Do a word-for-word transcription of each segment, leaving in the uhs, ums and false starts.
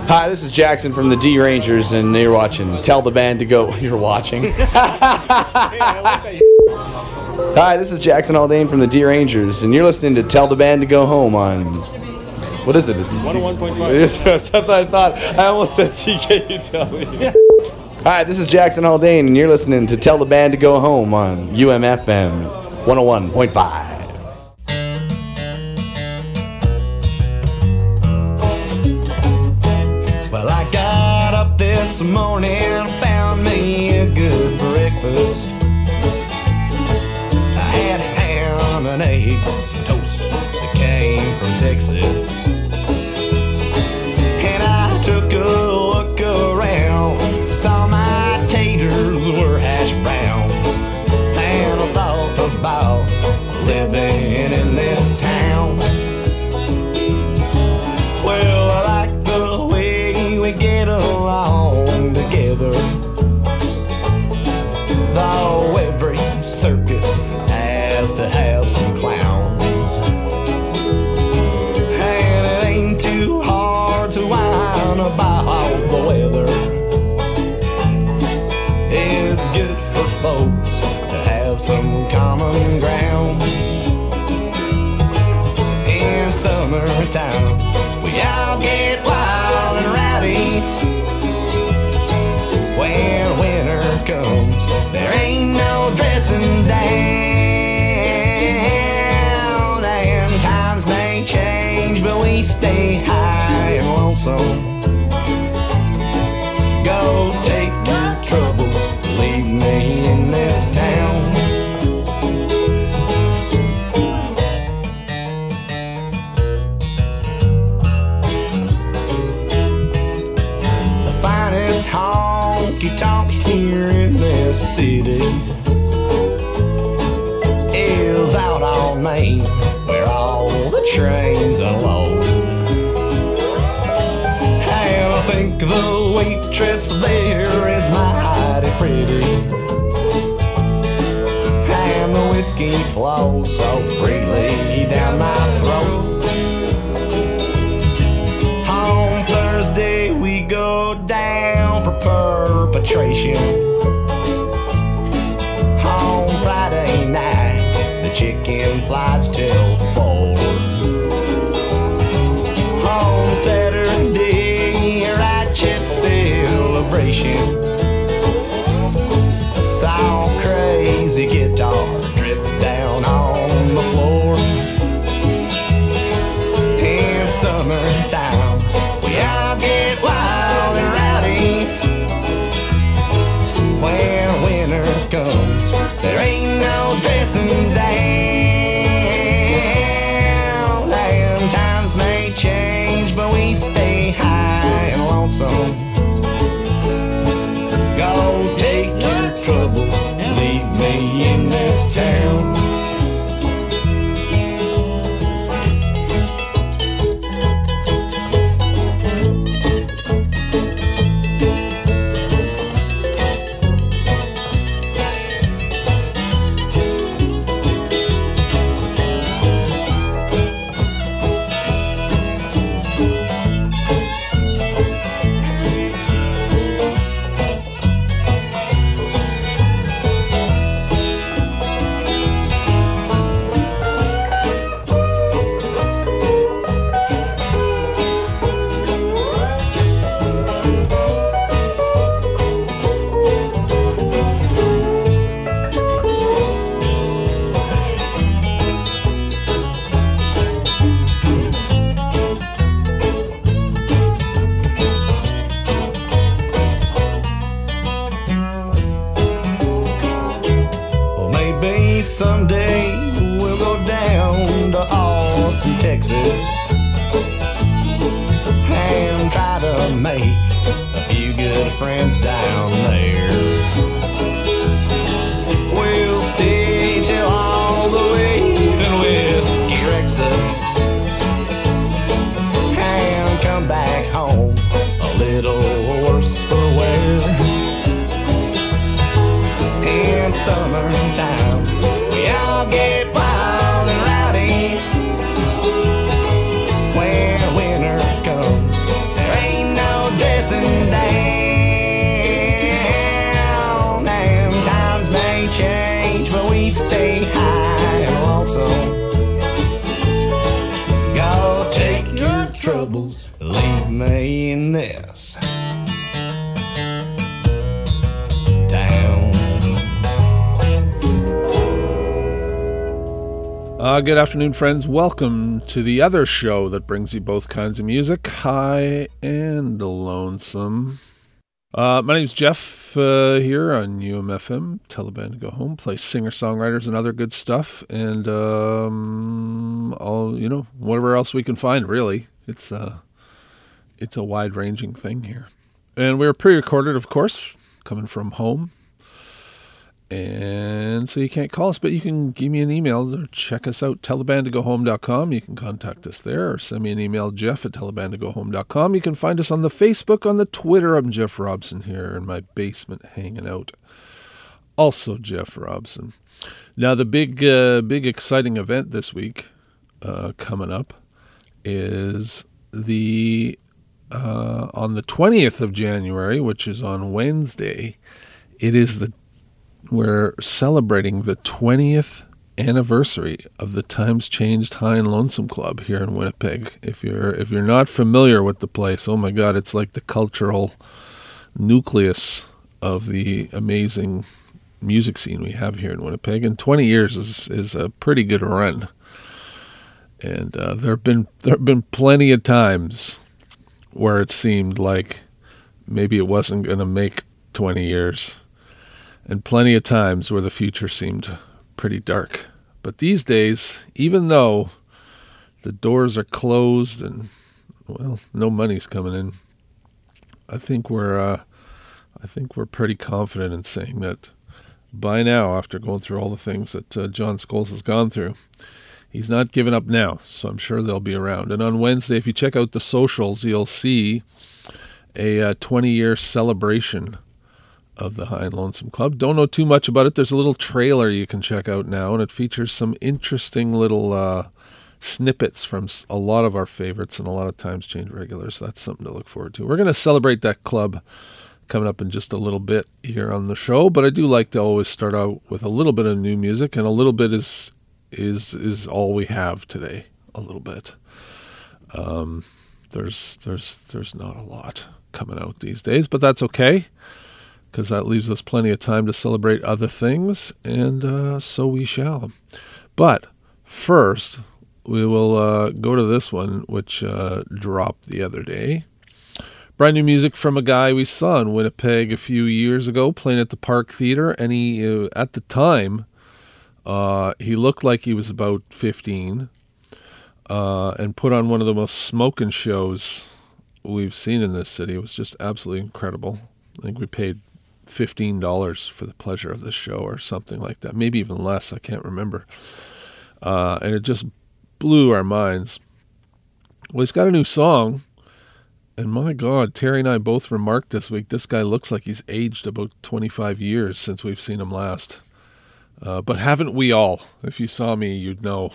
Hi, this is Jackson from the D Rangers, and you're watching Tell the Band to Go. You're watching. Hi, this is Jackson Haldane from the D Rangers, and you're listening to Tell the Band to Go Home on. What is it? Is it one oh one point five. That's what I thought. I almost said C K U W. Hi, this is Jackson Haldane, and you're listening to Tell the Band to Go Home on U M F M one oh one point five. Well, I got up this morning, found me a good breakfast. I had ham and eggs and toast that came from Texas. And I took a look around, saw my taters were hash brown. And I thought about living in this town. Well, I like the way we get along together. Though every circus has to have some clowns. And it ain't too hard to whine about the weather. It's good for folks to have some common ground. In summertime, we all get wild and rowdy. When winter comes, there ain't no dressing down. And times may change, but we stay high and lonesome. Go take your troubles, leave me in this town. The finest honky-tonk here in this city is out on Main, where all the trains unload. And I think the waitress there is mighty pretty, and the whiskey flows so freely down my throat. On Thursday we go down for perpetration. On Friday night the chicken flies till four. On Saturday righteous celebration. I saw crazy guitar drip down on the floor. In summertime we all get wild and rowdy. When winter comes, there ain't no dressing down. And times may change, but we stay high and lonesome. Go take your troubles and leave me in this town. Someday we'll go down to Austin, Texas, and try to make a few good friends down there. We'll stay till all the way to Whiskey Rexus and come back home a little worse for wear. In summertime we all get wild and rowdy. When winter comes, there ain't no me stay high and lonesome. Go take your troubles, leave me in this town. Uh, good afternoon, friends. Welcome to the other show that brings you both kinds of music, high and lonesome. Uh, my name's Jeff uh, here on U M F M, Tell the Band to Go Home, play singer-songwriters and other good stuff, and um, all, you know, whatever else we can find, really. It's, uh, it's a wide-ranging thing here. And we're pre-recorded, of course, coming from home. And so you can't call us, but you can give me an email or check us out, tell the band to go home dot com. You can contact us there or send me an email, Jeff at tell the band to go home dot com. You can find us on the Facebook, on the Twitter. I'm Jeff Robson here in my basement hanging out. Also Jeff Robson. Now the big, uh, big exciting event this week uh, coming up is the uh, on the twentieth of January, which is on Wednesday. It is the We're celebrating the twentieth anniversary of the Times Changed High and Lonesome Club here in Winnipeg. If you're if you're not familiar with the place, oh my God, it's like the cultural nucleus of the amazing music scene we have here in Winnipeg. And twenty years is is a pretty good run. And uh, there have been there have been plenty of times where it seemed like maybe it wasn't going to make twenty years. And plenty of times where the future seemed pretty dark. But these days, even though the doors are closed and, well, no money's coming in, I think we're, uh, I think we're pretty confident in saying that by now, after going through all the things that uh, John Scholes has gone through, he's not giving up now. So I'm sure they'll be around. And on Wednesday, if you check out the socials, you'll see a uh, twenty-year celebration of the High and Lonesome Club. Don't know too much about it. There's a little trailer you can check out now, and it features some interesting little uh, snippets from a lot of our favorites and a lot of Times Change regulars. That's something to look forward to. We're going to celebrate that club coming up in just a little bit here on the show, but I do like to always start out with a little bit of new music, and a little bit is is is all we have today. A little bit. Um, there's there's there's not a lot coming out these days, but that's okay, because that leaves us plenty of time to celebrate other things, and uh, so we shall. But first, we will uh, go to this one, which uh, dropped the other day. Brand new music from a guy we saw in Winnipeg a few years ago, playing at the Park Theatre, and he, uh, at the time, uh, he looked like he was about fifteen, uh, and put on one of the most smoking shows we've seen in this city. It was just absolutely incredible. I think we paid fifteen dollars for the pleasure of this show or something like that, maybe even less, I can't remember. Uh, and it just blew our minds. Well, he's got a new song, and my God, Terry and I both remarked this week, this guy looks like he's aged about twenty-five years since we've seen him last. Uh, but haven't we all? If you saw me, you'd know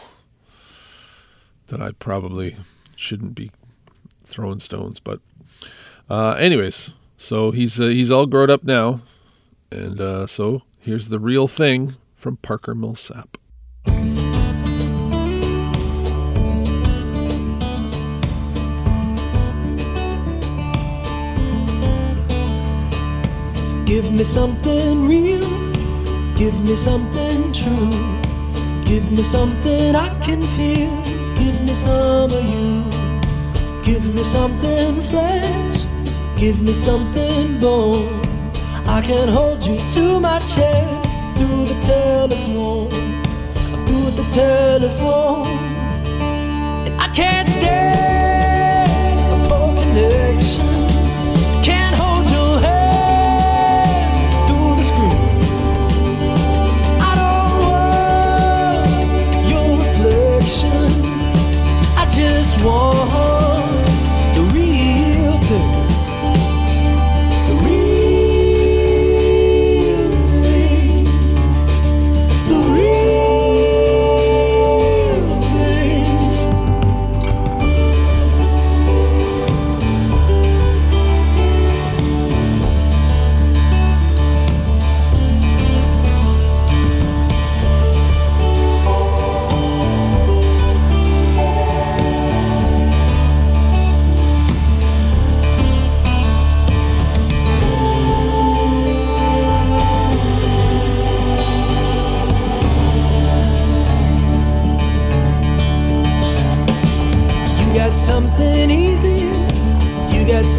that I probably shouldn't be throwing stones. But uh, anyways, so he's uh, he's all grown up now, and uh, so here's The Real Thing from Parker Millsap. Give me something real, give me something true, give me something I can feel, give me some of you, give me something fresh, give me something bold. I can hold you to my chest through the telephone, through the telephone. And I can't stand a poor connection. Can't hold your hand through the screen. I don't want your reflection. I just want the real thing. The real thing. The real thing.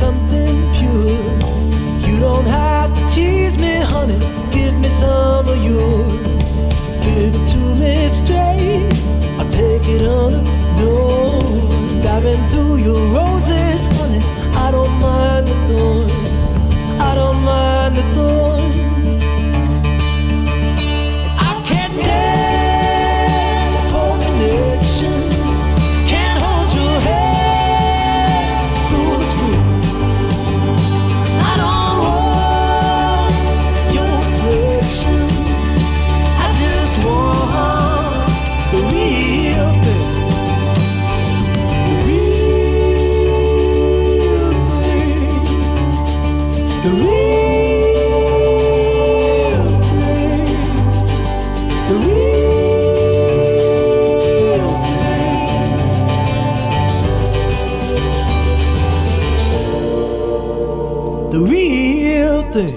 something pure. You don't have to tease me, honey. Give me some of yours. Give it to me straight. I'll take it on a no. Diving through your roses, honey. I don't mind the thorns. I don't mind the thorns. I can't stand the poor connection. Can't hold your head through the screen. I don't want your affection. I just want the real thing. The real thing. The real thing. The real thing. The real thing.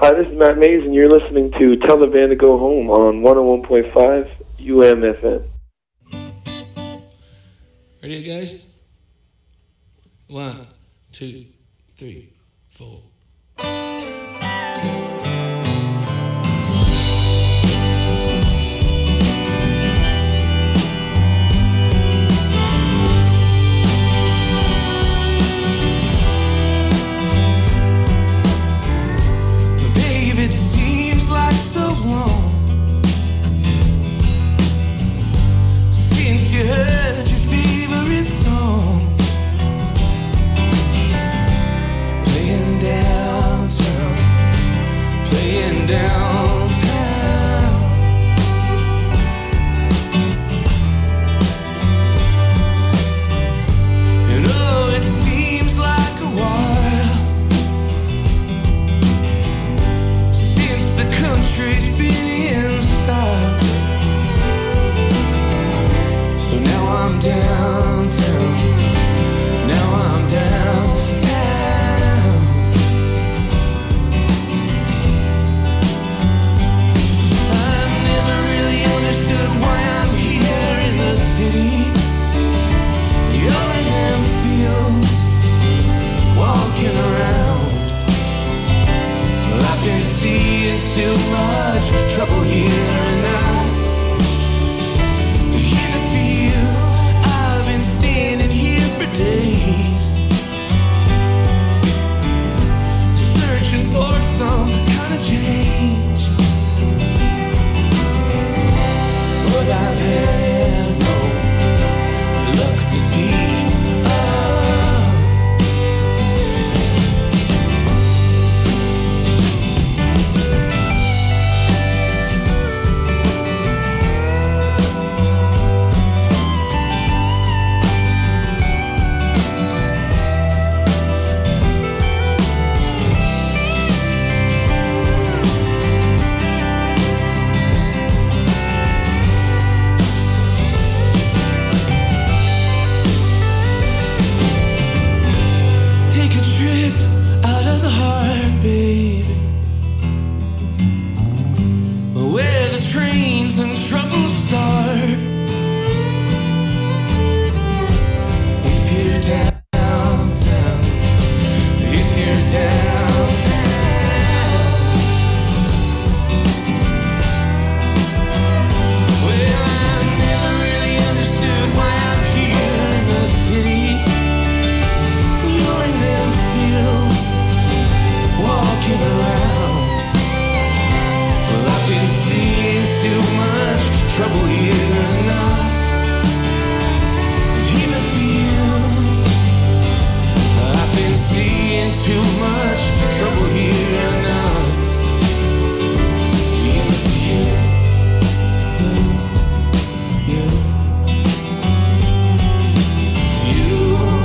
Hi, this is Matt Mays, and you're listening to Tell the Band to Go Home on one oh one point five U M F M. Ready, guys? One, two, three, four. Babe, it seems like so long since you heard your favorite song playing downtown, playing downtown. And oh, it seems like a while since the country's been in style. So now I'm downtown, now I'm downtown. I've never really understood why I'm here in the city. You're in them fields, walking around. Well, I've been seeing too much trouble here and now. In the field, I've been standing here for days, searching for some kind of change. But I've had no luck to speak of. Take a trip out of the heart, baby, where the trains and trouble start. If you're downtown, if you're downtown, well, I never really understood why I'm here in the city. You're in them fields, walking around. Well, I've been seeing too much trouble here now. In the field, I've been seeing too much trouble here now. In the field, you, you, you.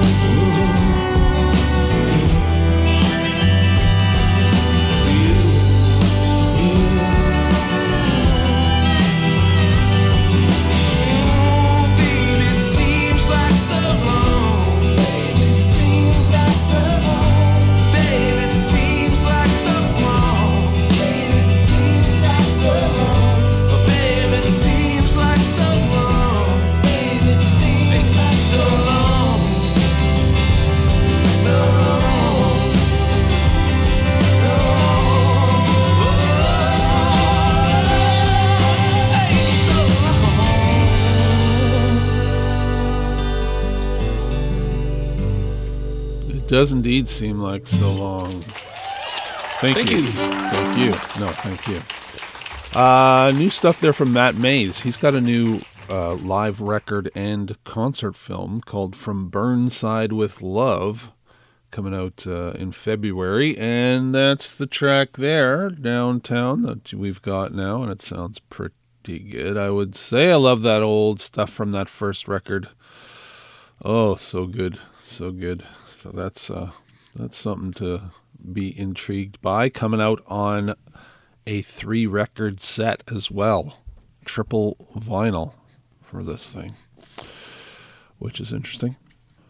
It does indeed seem like so long. Thank, Thank you. you. Thank you. No, thank you. Uh, new stuff there from Matt Mays. He's got a new uh, live record and concert film called From Burnside with Love, coming out uh, in February. And that's the track there, Downtown, that we've got now. And it sounds pretty good, I would say. I love that old stuff from that first record. Oh, so good. So good. So that's uh, that's something to be intrigued by. Coming out on a three record set as well. Triple vinyl for this thing, which is interesting.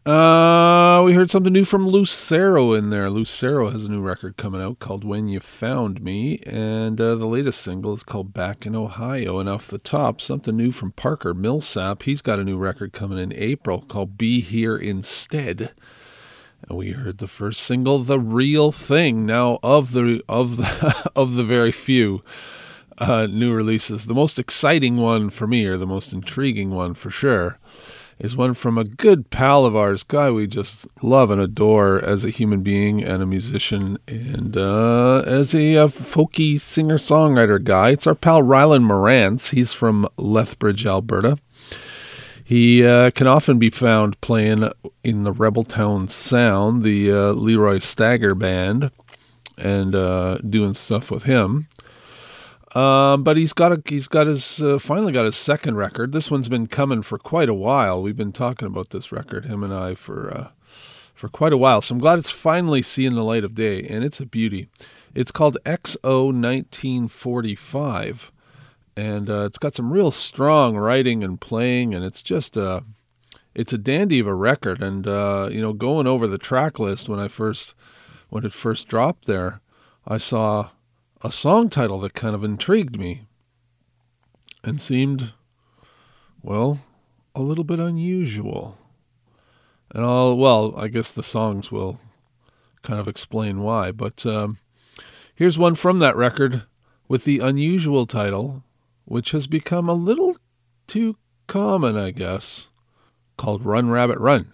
Uh, we heard something new from Lucero in there. Lucero has a new record coming out called When You Found Me, and uh, the latest single is called Back in Ohio. And off the top, something new from Parker Millsap. He's got a new record coming in April called Be Here Instead. And we heard the first single, The Real Thing. Now, of the of the of the very few uh, new releases, the most exciting one for me, or the most intriguing one for sure, is one from a good pal of ours, guy we just love and adore as a human being and a musician and uh, as a, a folky singer-songwriter guy. It's our pal Rylan Morantz. He's from Lethbridge, Alberta. He uh, can often be found playing in the Rebeltown Sound, the uh, Leroy Stagger band, and uh, doing stuff with him. Um, but he's got a, he's got his uh, finally got his second record. This one's been coming for quite a while. We've been talking about this record, him and I, for uh, for quite a while. So I'm glad it's finally seeing the light of day, and it's a beauty. It's called X O nineteen forty-five, and uh, it's got some real strong writing and playing, and it's just uh, it's a dandy of a record. And uh, you know, going over the track list when I first when it first dropped there, I saw a song title that kind of intrigued me and seemed, well, a little bit unusual. And I'll, well, I guess the songs will kind of explain why. But um, here's one from that record with the unusual title, which has become a little too common, I guess, called Run Rabbit Run.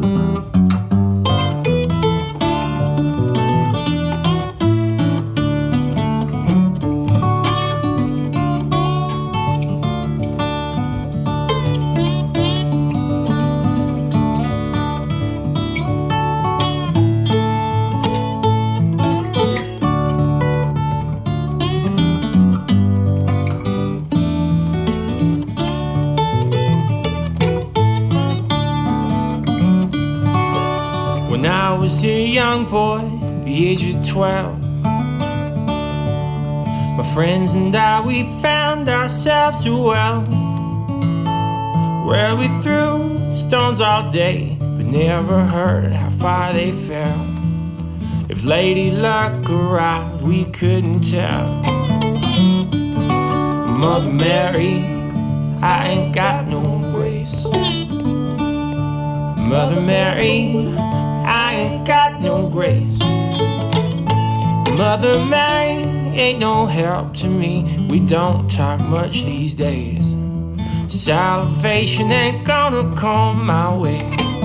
was a young boy, the age of twelve. My friends and I, we found ourselves a well where we threw stones all day, but never heard how far they fell. If Lady Luck arrived, we couldn't tell. Mother Mary, I ain't got no grace. Mother Mary, I ain't got no grace. Mother Mary ain't no help to me. We don't talk much these days. Salvation ain't gonna come my way.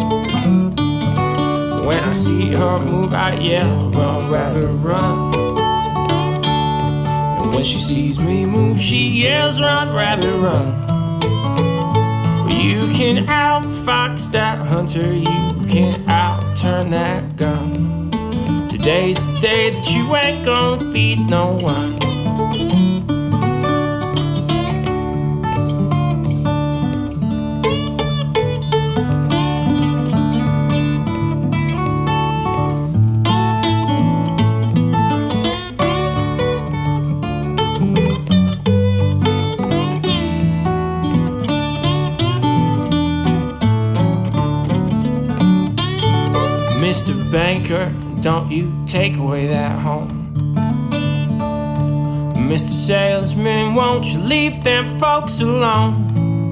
When I see her move, I yell, run, rabbit, run. And when she sees me move, she yells, run, rabbit, run. You can outfox that hunter, you can outturn that gun. Today's the day that you ain't gonna feed no one. Mister Banker, don't you take away that home. Mister Salesman, won't you leave them folks alone?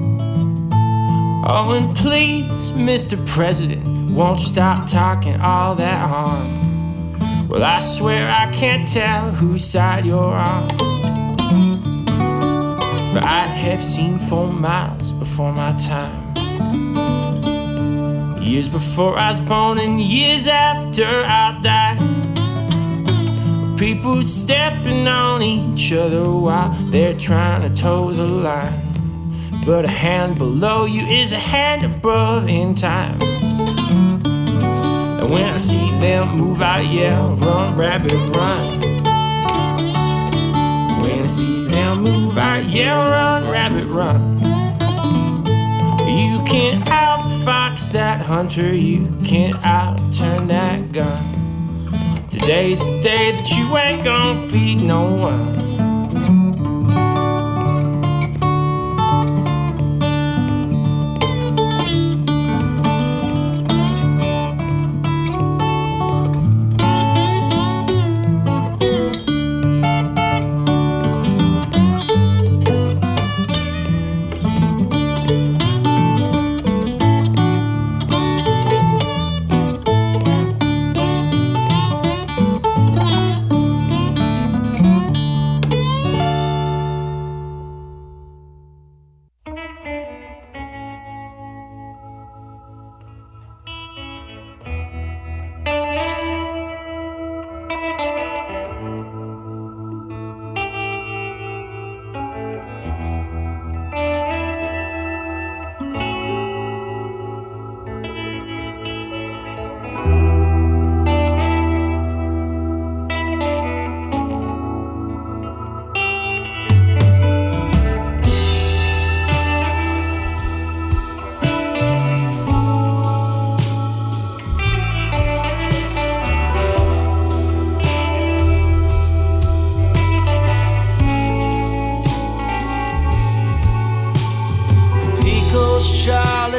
Oh, and please, Mister President, won't you stop talking all that harm? Well, I swear I can't tell whose side you're on, but I have seen four miles before my time. Years before I was born and years after I died, of people stepping on each other while they're trying to toe the line. But a hand below you is a hand above in time. And when I see them move, I yell, run, rabbit, run. When I see them move, I yell, run, rabbit, run. You can't outfox that hunter, you can't outturn that gun. Today's the day that you ain't gonna feed no one.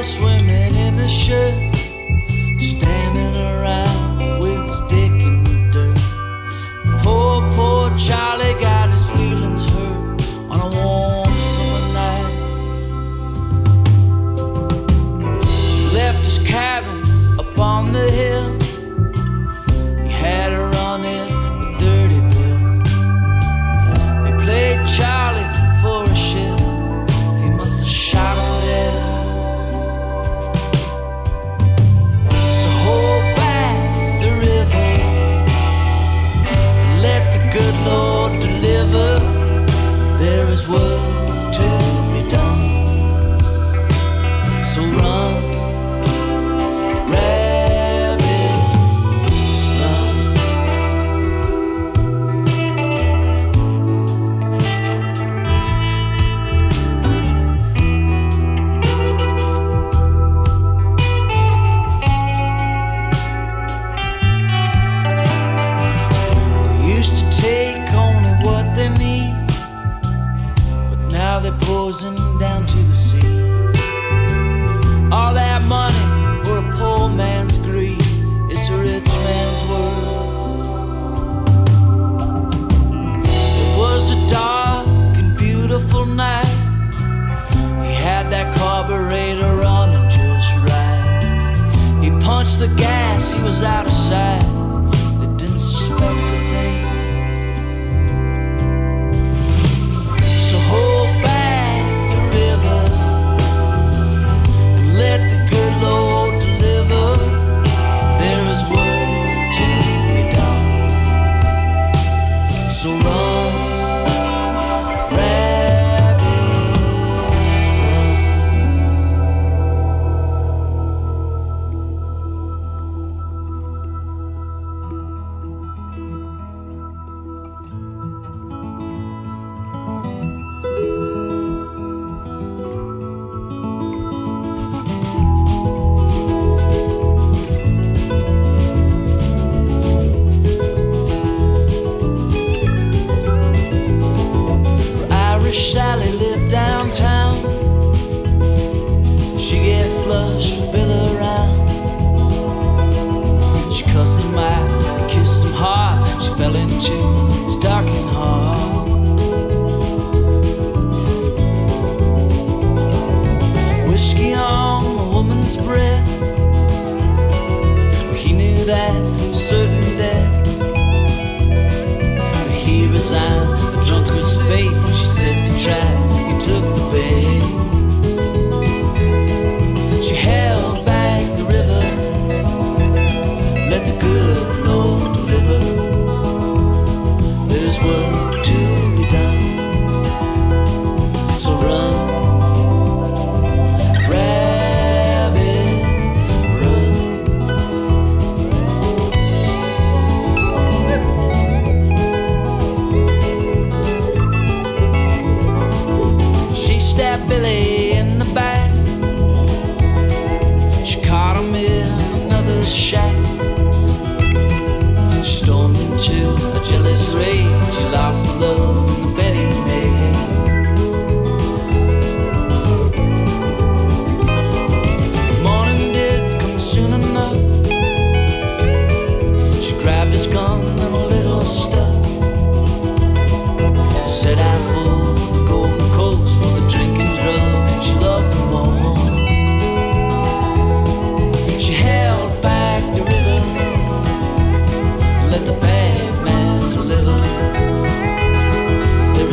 boys swimming in the shirt, standing around with his dick in the dirt. Poor, poor Charlie got his feelings hurt on a warm summer night. He left his cabin up on the hill. He had a run in with Dirty Bill. He played Charlie for a shit. He must have shot him dead. So hold back the river, let the good Lord deliver. There is work to be done. So run, rabbit, run. They used to take only what they need, but now they're posing down to the sea. All that money for a poor man's greed. It's a rich man's world. It was a dark and beautiful night. He had that carburetor running just right. He punched the gas, he was out of sight. They didn't suspect a thing. So hold back the river and let the good Lord deliver. There is work to be done. So run, rabbit, Irish Sally lived downtown. She get flushed with Bill around. She cussed him out, kissed him hard. She fell into his darkened heart. Whiskey on a woman's breath. He knew that for certain death. But he resigned the drunkard's fate. She set the trap, he took the bait. She held back the river, let the good Lord deliver. There's work to be done. So run, rabbit, run. She stabbed Billy in the back. She caught him in another shack. She stormed into a jealous rage. She lost the love in the bed he made. Morning did come soon enough. She grabbed his gun and a little stuff. Set out for the Golden Coast for the drinking drug. She loved them all. She held back the river, let the bad man deliver. There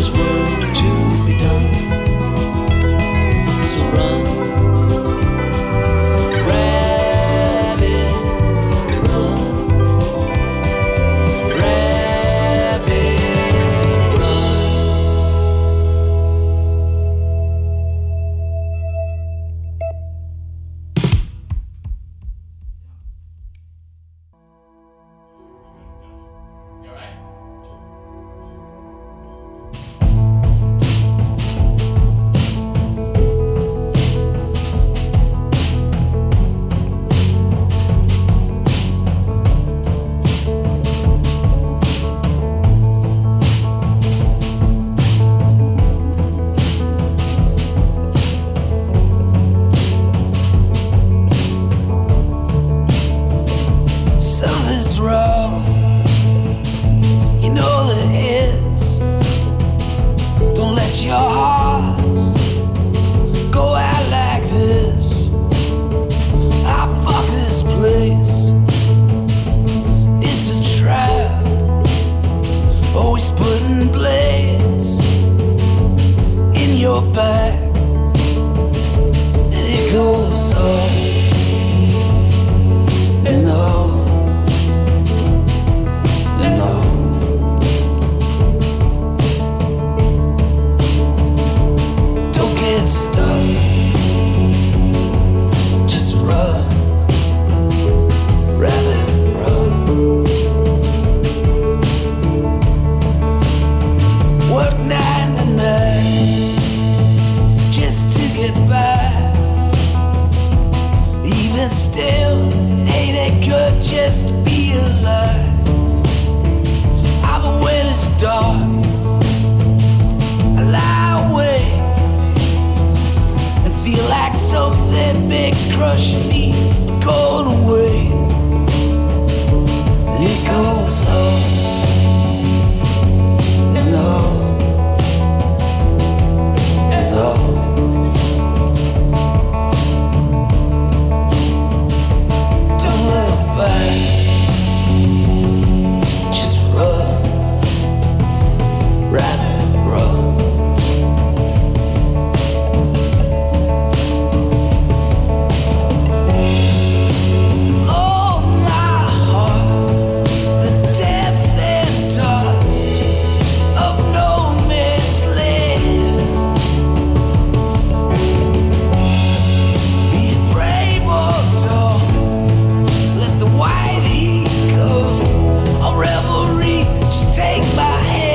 your hearts go out like this. I fuck this place. It's a trap. Always putting blades in your back. And it goes on and on and on. Don't get stuck. Just run. Rabbit, run. Work nine to nine just to get by. Even still, ain't it good just to be alive? But when it's dark, I lie awake and feel like something big's crushing me, going away. It goes on and on and on. Don't look back, just run. Rabbit run. Oh my heart, the death and dust of no man's land. Be it brave or dumb, let the white heat come. A revelry, just take my hand.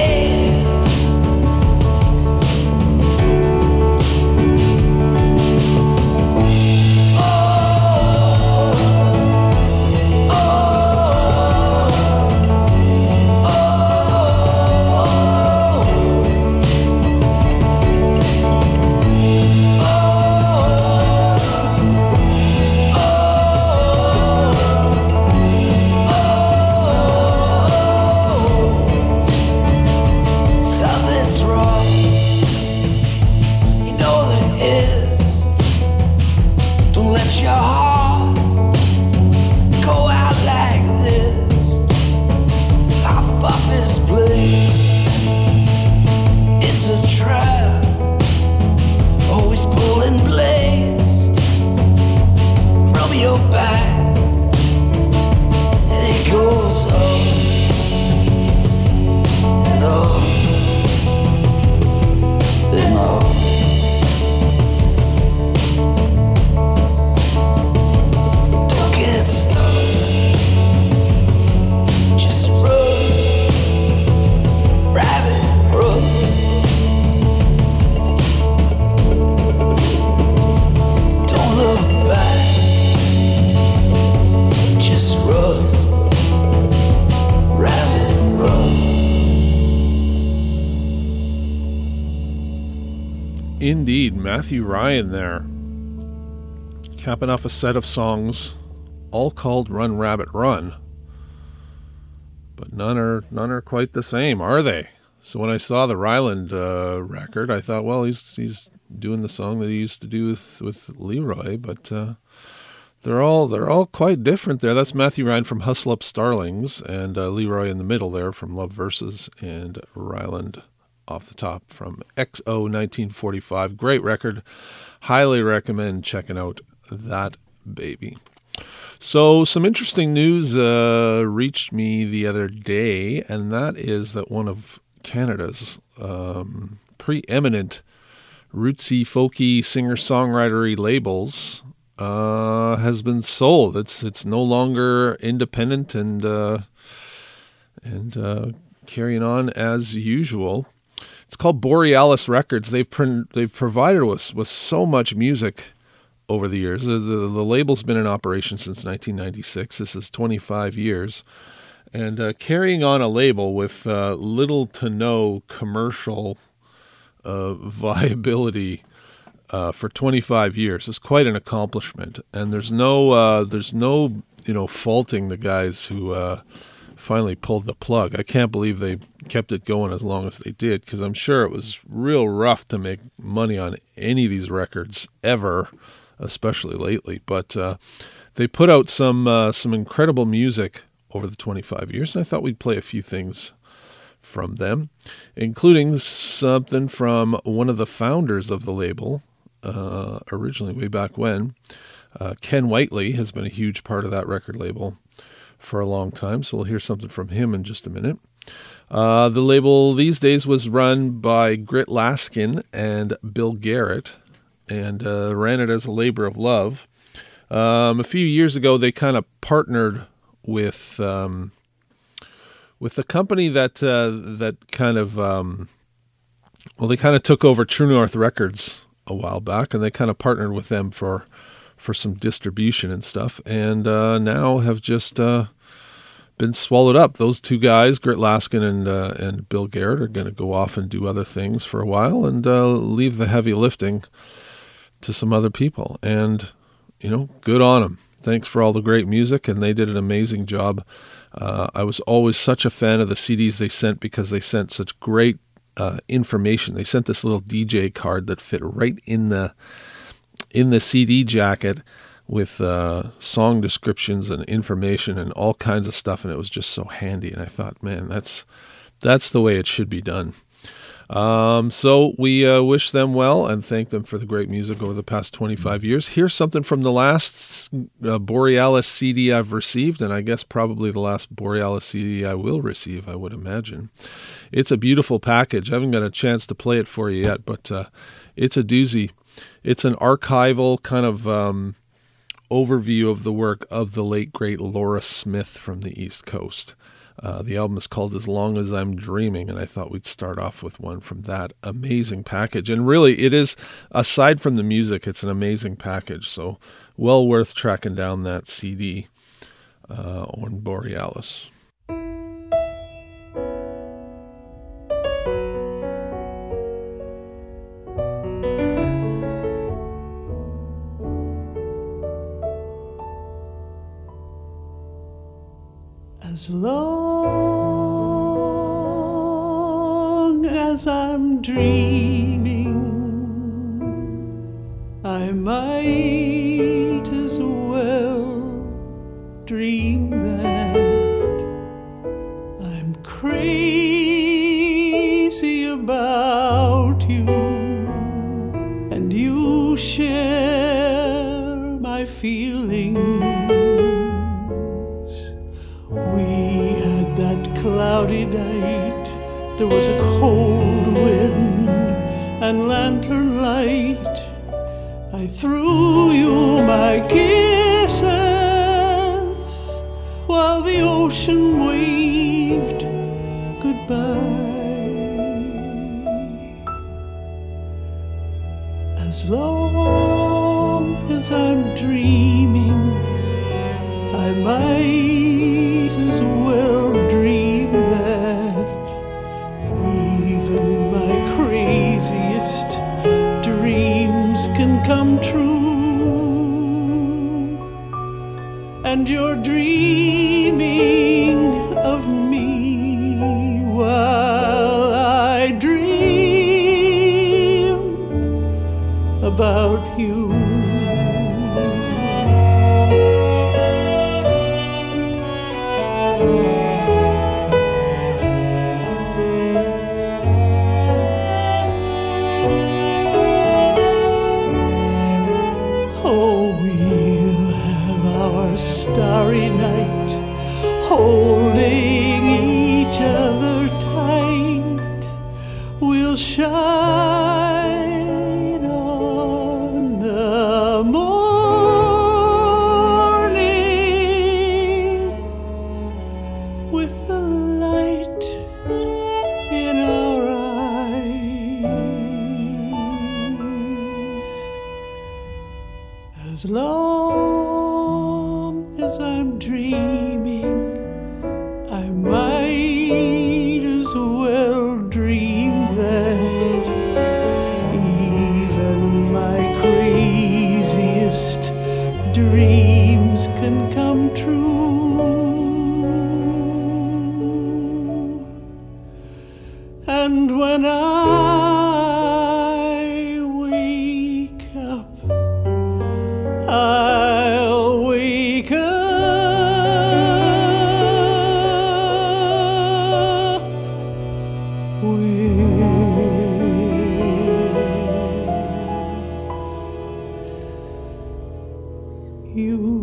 Something's wrong, you know there is. Don't let your heart go out like this. I fuck this place. It's a trap. Always pulling blades from your back. And it goes on and on and on. Don't get stuck. Just run. Rabbit, run. Don't look back. Just run. Rabbit, run. Indeed, Matthew Ryan there, capping off a set of songs, all called "Run Rabbit Run," but none are none are quite the same, are they? So when I saw the Ryland uh, record, I thought, well, he's he's doing the song that he used to do with with Leroy, but uh, they're all they're all quite different there. That's Matthew Ryan from Hustle Up Starlings, and uh, Leroy in the middle there from Love Verses, and Ryland off the top from X O nineteen forty-five. Great record. Highly recommend checking out that baby. So some interesting news uh, reached me the other day, and that is that one of Canada's um, preeminent rootsy, folky, singer-songwritery labels uh, has been sold. It's it's no longer independent and uh, and uh, carrying on as usual. It's called Borealis Records. They've pr- they've provided us with so much music over the years. The, the, the label's been in operation since nineteen ninety-six. This is twenty-five years. And uh, carrying on a label with uh, little to no commercial uh, viability uh, for twenty-five years is quite an accomplishment. And there's no uh, there's no you know faulting the guys who uh, finally pulled the plug. I can't believe they kept it going as long as they did, because I'm sure it was real rough to make money on any of these records ever, especially lately. But uh, they put out some uh, some incredible music over the twenty-five years, and I thought we'd play a few things from them, including something from one of the founders of the label, uh, originally way back when. Uh, Ken Whiteley has been a huge part of that record label for a long time, so we'll hear something from him in just a minute. Uh, the label these days was run by Grit Laskin and Bill Garrett, and uh, ran it as a labor of love. Um, a few years ago, they kind of partnered with um, with a company that uh, that kind of um, well, they kind of took over True North Records a while back, and they kind of partnered with them for. for some distribution and stuff, and uh, now have just uh, been swallowed up. Those two guys, Grit Laskin and uh, and Bill Garrett, are going to go off and do other things for a while and uh, leave the heavy lifting to some other people. And, you know, good on them. Thanks for all the great music, and they did an amazing job. Uh, I was always such a fan of the C Ds they sent because they sent such great uh, information. They sent this little D J card that fit right in the in the C D jacket with uh, song descriptions and information and all kinds of stuff, and it was just so handy. And I thought, man, that's that's the way it should be done. Um, so we uh, wish them well and thank them for the great music over the past twenty-five years. Here's something from the last uh, Borealis C D I've received, and I guess probably the last Borealis C D I will receive, I would imagine. It's a beautiful package. I haven't got a chance to play it for you yet, but uh, it's a doozy. It's an archival kind of um, overview of the work of the late, great Laura Smith from the East Coast. Uh, the album is called As Long As I'm Dreaming, and I thought we'd start off with one from that amazing package. And really, it is, aside from the music, it's an amazing package. So well worth tracking down that C D uh, on Borealis. As long as I'm dreaming, I might as well dream that I'm crazy about you, and you share my feelings. Cloudy night, there was a cold wind and lantern light. I threw you my kisses while the ocean waved goodbye. As long as I'm dreaming, I might as well dream that even my craziest dreams can come true. And you're dreaming of me while I dream about you. Starry night, holding each other tight, we'll shine on the morning with the light in our eyes. As long as I'm dreaming, I might as well dream that even my craziest dreams can come true. I wake up, I'll wake up with you.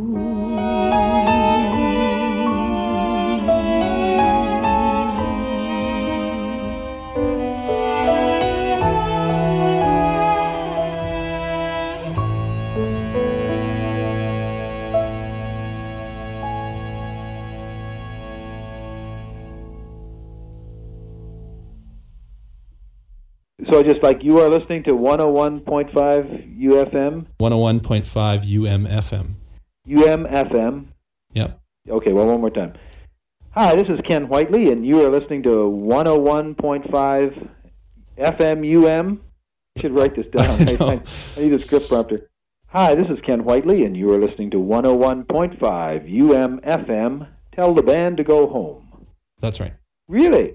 So just like you are listening to one oh one point five U F M? one oh one point five U M F M. U M F M? Yep. Okay, well, one more time. Hi, this is Ken Whiteley, and you are listening to one oh one point five F M U M. I should write this down. I, I, I need a script prompter. Hi, this is Ken Whiteley, and you are listening to one oh one point five U M F M. Tell the band to go home. That's right. Really?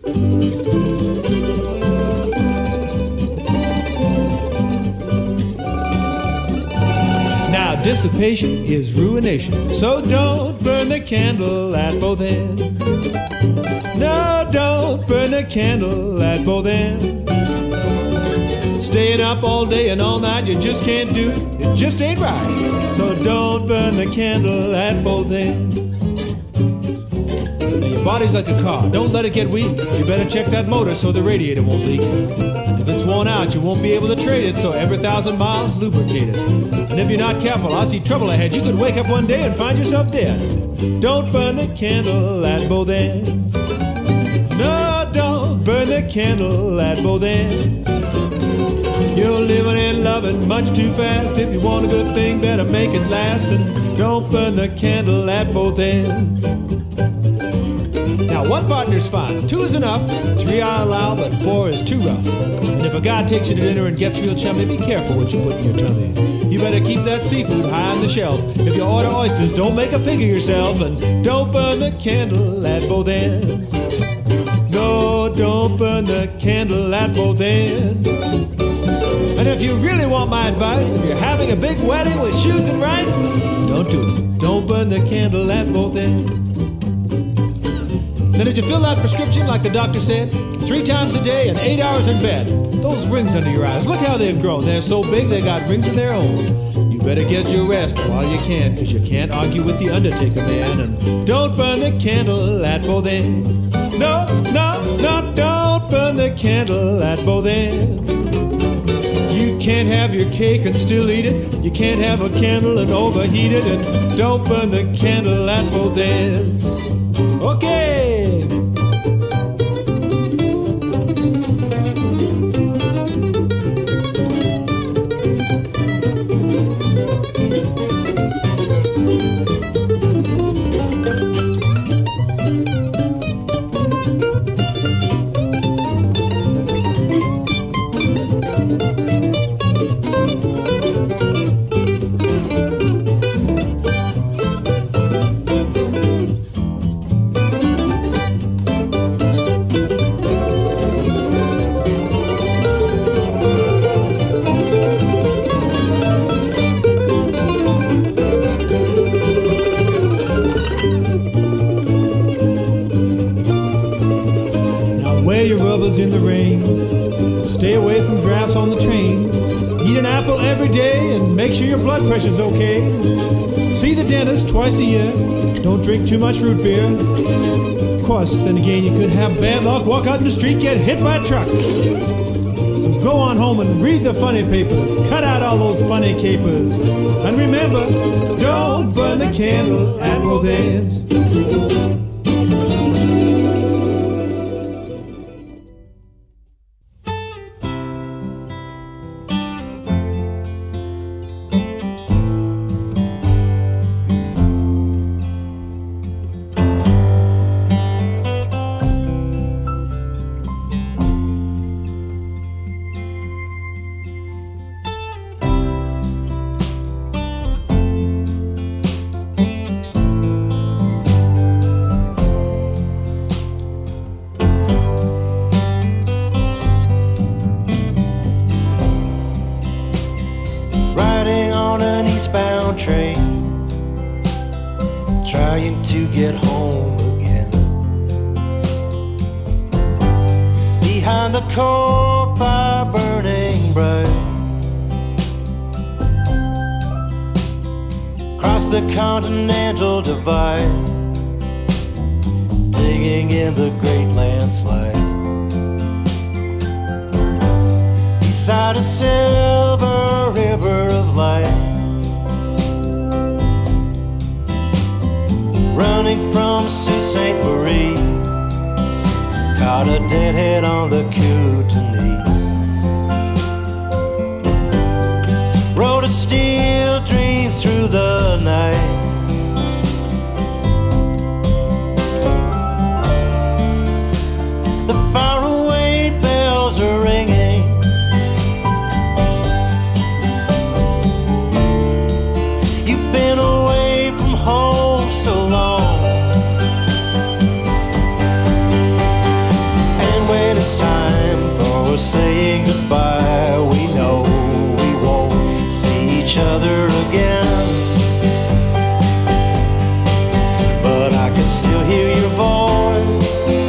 Now, dissipation is ruination, so don't burn the candle at both ends. No, don't burn the candle at both ends. Staying up all day and all night, you just can't do it, it just ain't right. So don't burn the candle at both ends. Now, your body's like a car, don't let it get weak. You better check that motor so the radiator won't leak. If it's worn out, you won't be able to trade it, so every thousand miles, lubricate it. And if you're not careful, I see trouble ahead. You could wake up one day and find yourself dead. Don't burn the candle at both ends. No, don't burn the candle at both ends. You're living and loving much too fast. If you want a good thing, better make it last. And don't burn the candle at both ends. Now, one partner's fine. Two is enough. Three I allow, but four is too rough. And if a guy takes you to dinner and gets real chummy, be careful what you put in your tummy. You better keep that seafood high on the shelf. If you order oysters, don't make a pig of yourself. And don't burn the candle at both ends. No, don't burn the candle at both ends. And if you really want my advice, if you're having a big wedding with shoes and rice, don't do it. Don't burn the candle at both ends. Now, did you fill that prescription like the doctor said? Three times a day and eight hours in bed. Those rings under your eyes, look how they've grown. They're so big they got rings of their own. You better get your rest while you can, cause you can't argue with the Undertaker, man. And don't burn the candle at both ends. No, no, no, don't burn the candle at both ends. You can't have your cake and still eat it. You can't have a candle and overheat it. And don't burn the candle at both ends. Okay. In the rain, stay away from drafts on the train. Eat an apple every day and make sure your blood pressure's okay. See the dentist twice a year. Don't drink too much root beer. Of course, then again, you could have bad luck, walk out in the street, get hit by a truck. So go on home and read the funny papers. Cut out all those funny capers. And remember, don't burn the candle at both ends. train, trying to get home again. Behind the coal fire burning bright, across the continental divide, digging in the great landslide. Beside a silver river of light, running from Sault Ste. Marie, caught a deadhead on the Kootenai. Rode a steel dream through the night, the faraway bells are ringing. You've been away from home so long, and when it's time for saying goodbye, we know we won't see each other again. But I can still hear your voice,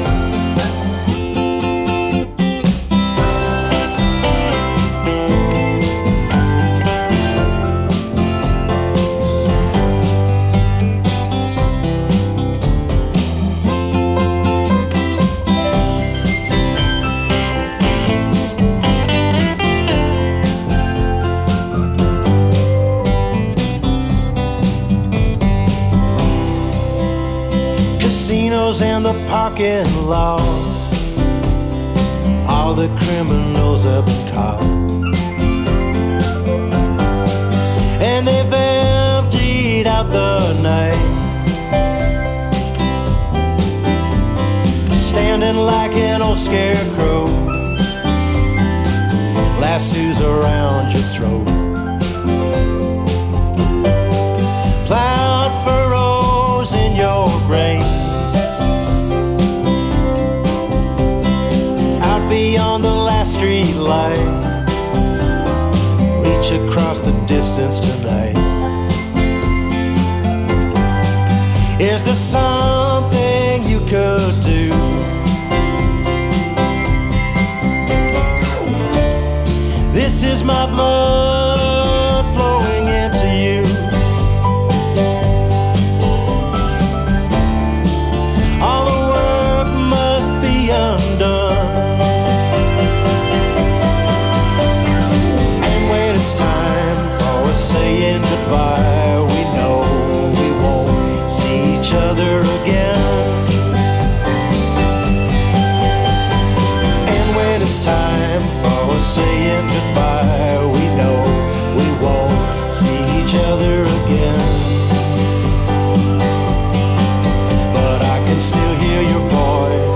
and the parking lot, all the criminals have been caught, and they've emptied out the night, standing like an old scarecrow, lassos around your throat, plowed furrows in your brain. Beyond the last street light, reach across the distance tonight. Is there something you could do? This is my blood flowing into you. All the work must be undone, saying goodbye, we know we won't see each other again. And when it's time for saying goodbye, we know we won't see each other again. But I can still hear your voice.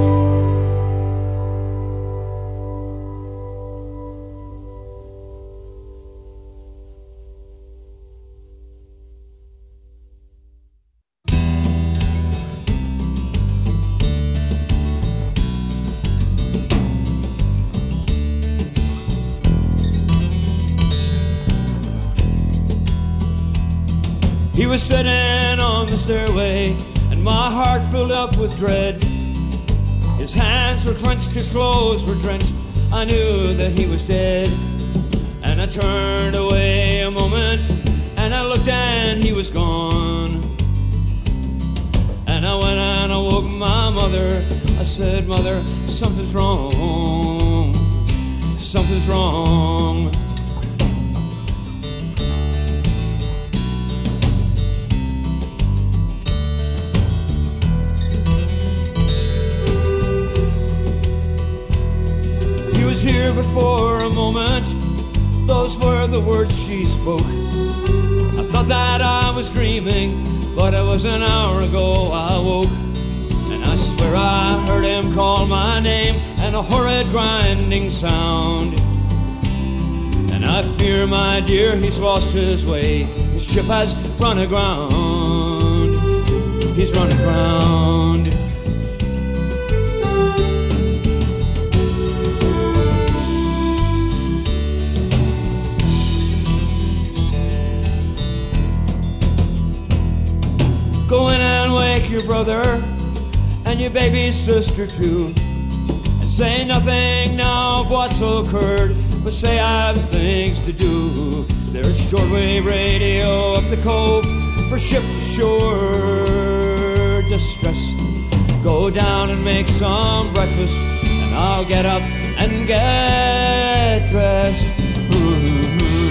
He was sitting on the stairway, and my heart filled up with dread. His hands were clenched, his clothes were drenched. I knew that he was dead. And I turned away a moment, and I looked and he was gone. And I went and I woke my mother. I said, Mother, something's wrong. Something's wrong. Was here but for a moment, those were the words she spoke. I thought that I was dreaming, but it was an hour ago I woke. And I swear I heard him call my name, and a horrid grinding sound. And I fear, my dear, he's lost his way. His ship has run aground. He's run aground. your brother and your baby sister too. And say nothing now of what's occurred, but say I've things to do. There's shortwave radio up the cove for ship to shore distress. Go down and make some breakfast, and I'll get up and get dressed. Ooh.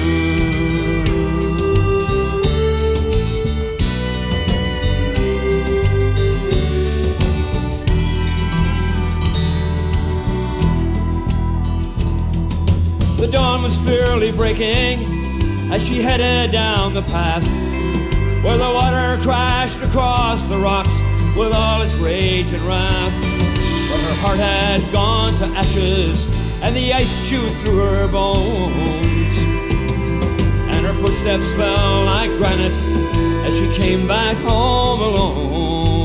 The dawn was fairly breaking as she headed down the path where the water crashed across the rocks with all its rage and wrath. But her heart had gone to ashes and the ice chewed through her bones, and her footsteps fell like granite as she came back home alone.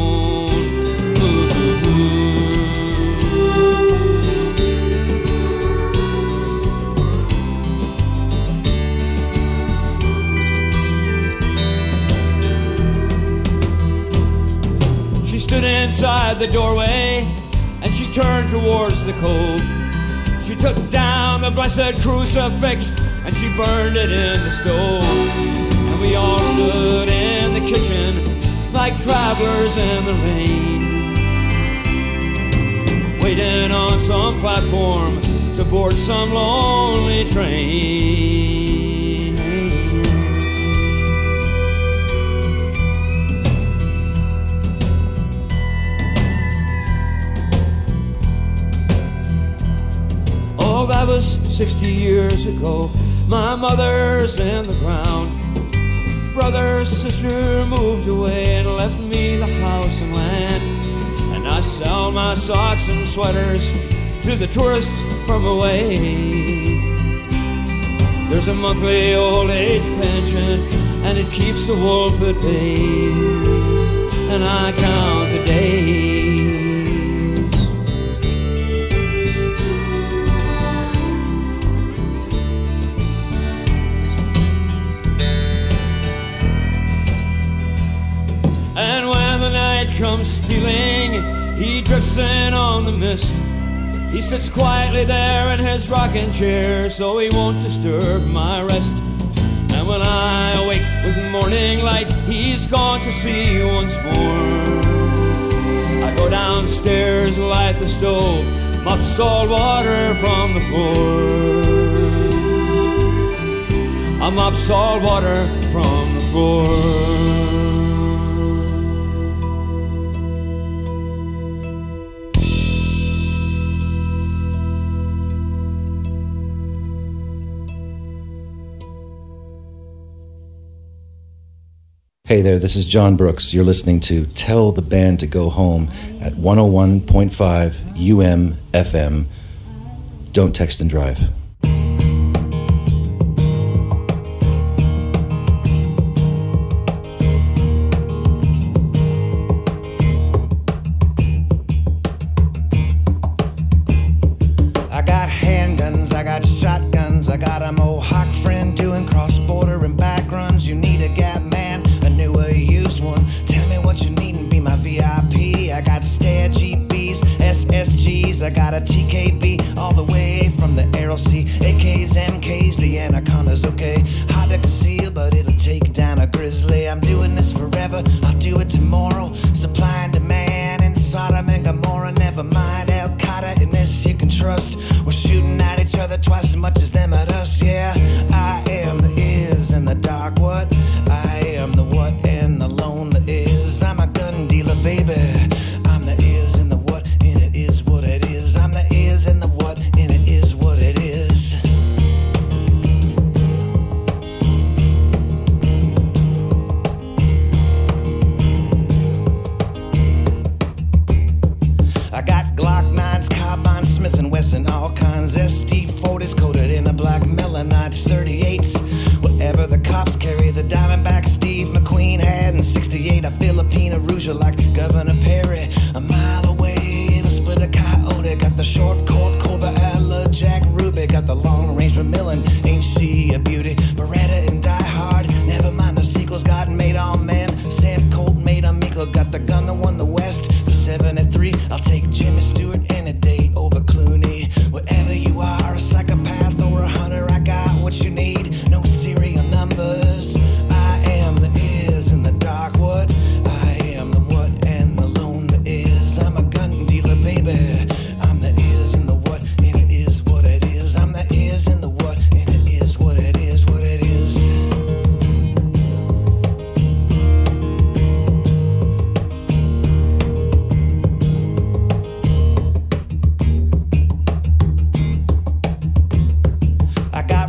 Stood inside the doorway and she turned towards the cove. She took down the blessed crucifix and she burned it in the stove. And we all stood in the kitchen like travelers in the rain, waiting on some platform to board some lonely train. Oh, that was sixty years ago. My mother's in the ground. Brother, sister moved away and left me the house and land. And I sell my socks and sweaters to the tourists from away. There's a monthly old age pension and it keeps the wolf at bay. And I count the days. And when the night comes stealing, he drifts in on the mist. He sits quietly there in his rocking chair, so he won't disturb my rest. And when I awake with morning light, he's gone to sea once more. I go downstairs, light the stove, mop salt water from the floor. I mop salt water from the floor. Hey there, this is John Brooks. You're listening to Tell the Band to Go Home at one oh one point five U M F M. Don't text and drive. I got handguns, I got shotguns, I got a Mohawk friend doing cross-border and back runs. You need a Gap man, a new or used one. Tell me what you need and be my V I P. I got Stair G Bs, S S Gs, I got a T K B all the way from the Aero C. A Ks, M Ks, the Anaconda's okay. Hard to conceal, but it'll take down a grizzly. I'm doing this forever, I'll do it tomorrow. Supply and demand in Sodom and Gomorrah. Never mind Al Qaeda, in this you can trust. We're shooting at each other twice as much as them at us, yeah. I am the is and the dark what. I am the what and the lone the is. I'm a gun dealer, baby. I'm the is and the what, and it is what it is. I'm the is and the what, and it is what it is. I got Glock nines, carbine, Smith and Wesson, all kinds. S D forties coated in a black melanite, thirty-eights. Whatever the cops carry, the Diamondback Steve McQueen had in sixty-eight. A Filipina Rouge like Governor Perry. A mile away, it'll split a coyote. Got the short court Cobra Ella, Jack Ruby. Got the long range Vermillion, ain't she a beauty? Beretta and Die Hard, never mind the sequels. God made all men, Sam Colt made a Miklo. Got the gun, the one, the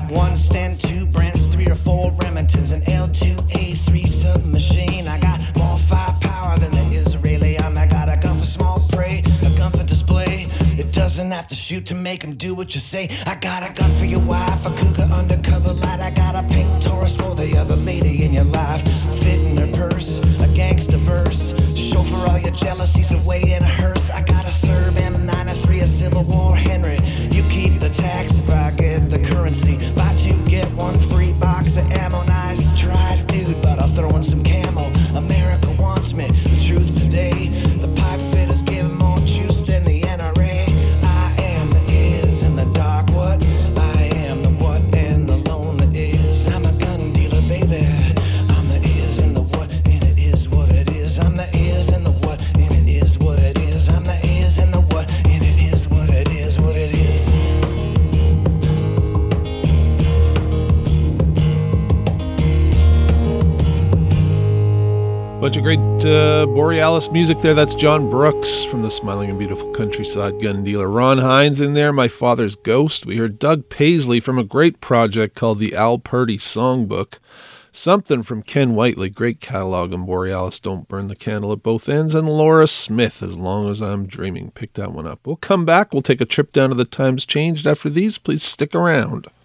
one stand, two Brents, three or four Remingtons, an L two A three submachine. I got more firepower than the Israeli. I'm I got a gun for small prey, a gun for display. It doesn't have to shoot to make them do what you say. I got a gun for your wife, a cougar undercover light. I got a pink Taurus for the other lady in your life. Fit in her purse, a gangster verse. Show for all your jealousies away in a hearse. I got a Serb M ninety-three, a Civil War Henry. You keep the tax if I get the currency. Buy two, get one free box of ammo. Nice try, dude, but I'll throw in some camo. America wants me, the truth today. The pipe fitters give more juice than the N R A. I am the is and the dark what. I am the what and the lone that is. I'm a gun dealer, baby. I'm the is and the what, and it is what it is. I'm the is and the what, and it is what it is. I'm the is and the what, and it is what it is, what it is. Bunch of great uh, Borealis music there. That's John Brooks from the Smiling and Beautiful Countryside Gun Dealer. Ron Hines in there, My Father's Ghost. We heard Doug Paisley from a great project called the Al Purdy Songbook. Something from Ken Whiteley, great catalog on Borealis, Don't Burn the Candle at Both Ends. And Laura Smith, As Long as I'm Dreaming. Pick that one up. We'll come back. We'll take a trip down to the Times Changed after these. Please stick around.